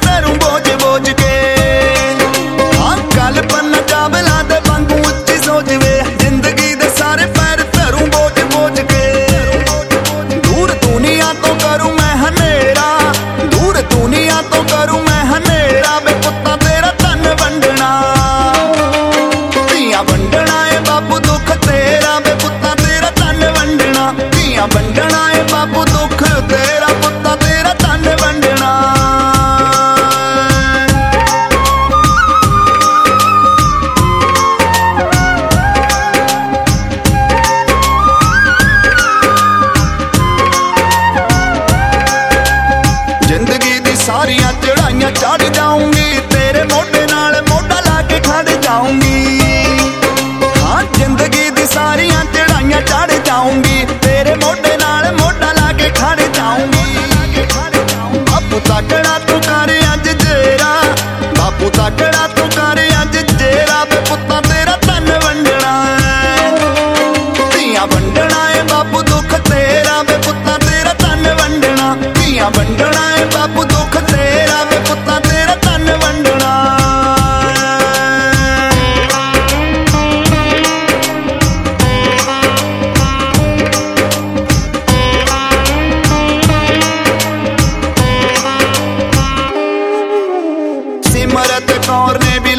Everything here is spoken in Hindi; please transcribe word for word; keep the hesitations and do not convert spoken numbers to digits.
करूं बोझ बोझ के। हाँ गल पन्ना चावला दे वांगू उच्ची सोच वे, जिंदगी दे सारे पैर धरूं बोझ बोझ के। दूर दुनिया तो करूं मैं हनेरा, दूर दुनिया तो करूं मैं हनेरा, बे पुत्ता तेरा धन वंडना धीआं वंडना है बापू दुख तेरा, बे पुत्ता तेरा धन वंडना धीआं वंडना है बापू दुख तेरा, पुत्ता तेरा धन वंडना। जिंदगी दी सारियां चढ़ाइयां चढ़ जाऊंगी, तेरे मोढे नाल मोढा लाके खड़ जाऊंगी। हाँ जिंदगी दी सारियां चढ़ाइयां चढ़ जाऊंगी, तेरे मोढे नाल मोढा लाके खड़ जाऊंगी। बापू तकड़ा तू कर अज जेरा, बापू तकड़ा तू कर अज जेरा, बे पुत्ता तेरा धन वंडना धीआं वंडना है बापू दुख तेरा, बे पुत्ता तेरा धन वंडना धीआं वंडना है बापू दुख तेरा, बे पुत्ता तेरा धन वंडना। सिमरत कौर ने भी